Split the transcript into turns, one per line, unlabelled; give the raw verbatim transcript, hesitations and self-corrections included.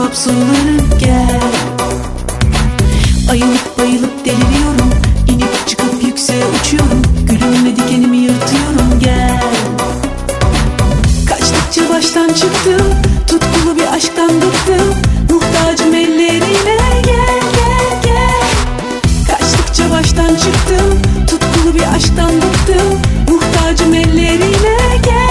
kapsulları gel. Ayılıp bayılıp deliriyorum, inip çıkıp yükseğe uçuyorum, gülümle dikenimi yırtıyorum gel. Kaçtıkça baştan çıktım, tutkulu bir aşktan bıktım, muhtacım ellerine gel gel gel. Kaçtıkça baştan çıktım, tutkulu bir aşktan bıktım, muhtacım ellerine gel.